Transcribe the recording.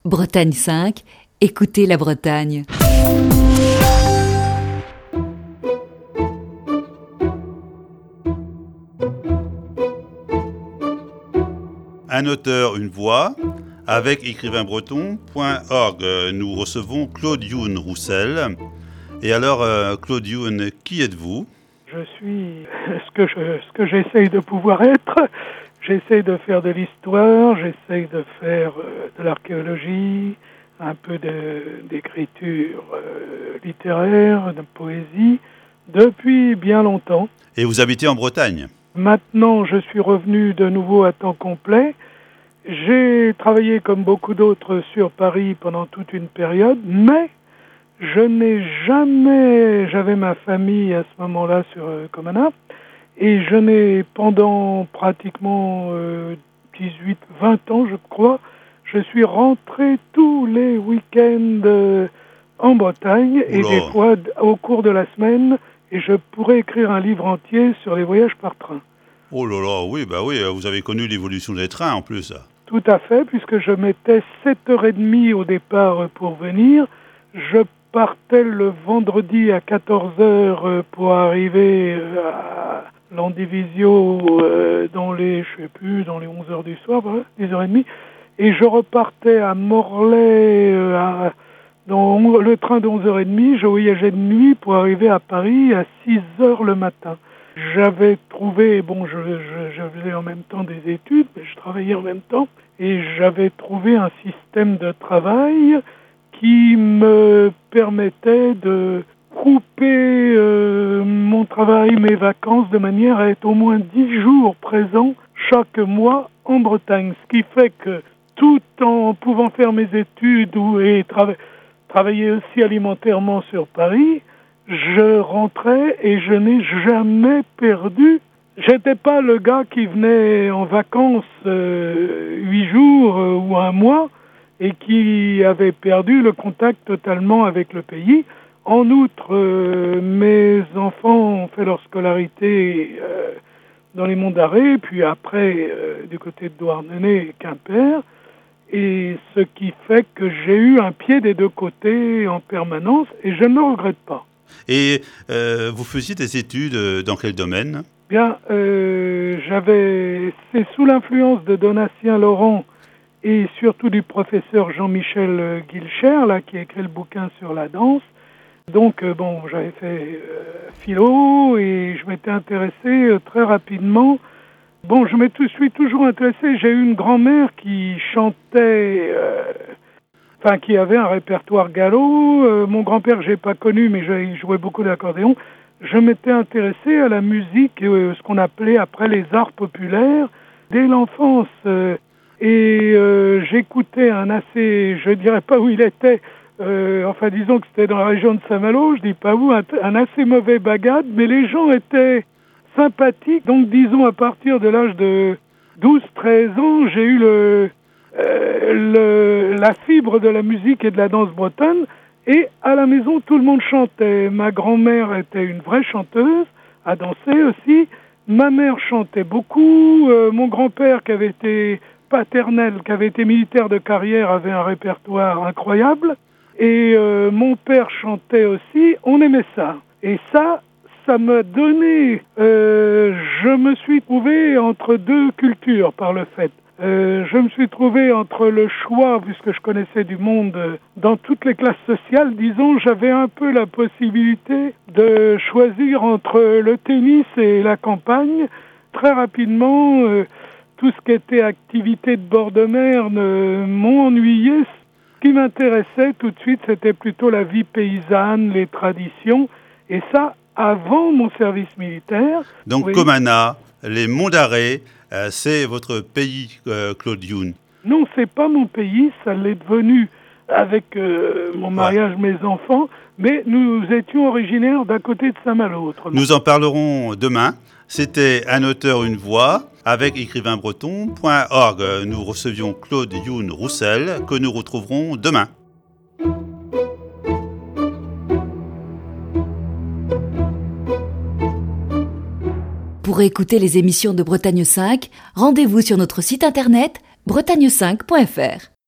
Bretagne 5, écoutez la Bretagne. Un auteur, une voix, avec écrivainbreton.org. Nous recevons Claude Youn Roussel. Et alors, Claude Youn, qui êtes-vous ? Je suis ce que j'essaye de pouvoir être. J'essaye de faire de l'histoire, j'essaye de faire de l'archéologie, un peu d'écriture littéraire, de poésie, depuis bien longtemps. Et vous habitez en Bretagne ? Maintenant, je suis revenu de nouveau à temps complet. J'ai travaillé comme beaucoup d'autres sur Paris pendant toute une période, mais je n'ai jamais... J'avais ma famille à ce moment-là sur Comana, et je n'ai, pendant pratiquement 18-20 ans, je crois, je suis rentré tous les week-ends en Bretagne, et des fois au cours de la semaine, et je pourrais écrire un livre entier sur les voyages par train. Oh là là, oui, vous avez connu l'évolution des trains en plus. Tout à fait, puisque je mettais 7h30 au départ pour venir. Je partais le vendredi à 14h pour arriver à Landivisiau dans les 11h du soir, 10h30. Et je repartais à Morlaix dans le train de 11h30. Je voyageais de nuit pour arriver à Paris à 6h le matin. J'avais trouvé, je faisais en même temps des études, mais je travaillais en même temps, et j'avais trouvé un système de travail qui me permettait de couper mon travail, mes vacances, de manière à être au moins 10 jours présent chaque mois en Bretagne. Ce qui fait que tout en pouvant faire mes études et travailler aussi alimentairement sur Paris, je rentrais et je n'ai jamais perdu. J'étais pas le gars qui venait en vacances 8 jours ou un mois et qui avait perdu le contact totalement avec le pays. En outre, mes enfants ont fait leur scolarité dans les Monts d'Arrée, puis après du côté de Douarnenez et Quimper, et ce qui fait que j'ai eu un pied des deux côtés en permanence et je ne le regrette pas. Et vous faisiez des études dans quel domaine ? Bien, c'est sous l'influence de Donatien Laurent et surtout du professeur Jean-Michel Guilcher, là, qui a écrit le bouquin sur la danse. Donc, j'avais fait philo et je m'étais intéressé très rapidement. Je suis toujours intéressé. J'ai eu une grand-mère qui chantait... qui avait un répertoire gallo. Mon grand-père, j'ai pas connu, mais il jouait beaucoup d'accordéon. Je m'étais intéressé à la musique, ce qu'on appelait après les arts populaires, dès l'enfance. J'écoutais je dirais pas où il était, disons que c'était dans la région de Saint-Malo, je dis pas où, un assez mauvais bagade, mais les gens étaient sympathiques. Donc, disons, à partir de l'âge de 12-13 ans, j'ai eu la fibre de la musique et de la danse bretonne, et à la maison tout le monde chantait. Ma grand-mère était une vraie chanteuse, a dansé aussi, ma mère chantait beaucoup, mon grand-père qui avait été paternel, qui avait été militaire de carrière, avait un répertoire incroyable, et mon père chantait aussi. On aimait ça, et ça m'a donné, je me suis trouvé entre deux cultures par le fait. Je me suis trouvé entre le choix, puisque je connaissais du monde dans toutes les classes sociales, disons, j'avais un peu la possibilité de choisir entre le tennis et la campagne. Très rapidement, tout ce qui était activité de bord de mer m'ont ennuyé. Ce qui m'intéressait tout de suite, c'était plutôt la vie paysanne, les traditions, et ça, avant mon service militaire. Donc, oui. Comana, les Monts d'Arrée, c'est votre pays, Claude Youn ? Non, c'est pas mon pays, ça l'est devenu avec mon mariage, mes enfants, mais nous étions originaires d'à côté de Saint-Malo. Nous en parlerons demain. C'était Un auteur, une voix, avec écrivainbreton.org. Nous recevions Claude Youn Roussel, que nous retrouverons demain. Pour écouter les émissions de Bretagne 5, rendez-vous sur notre site internet bretagne5.fr.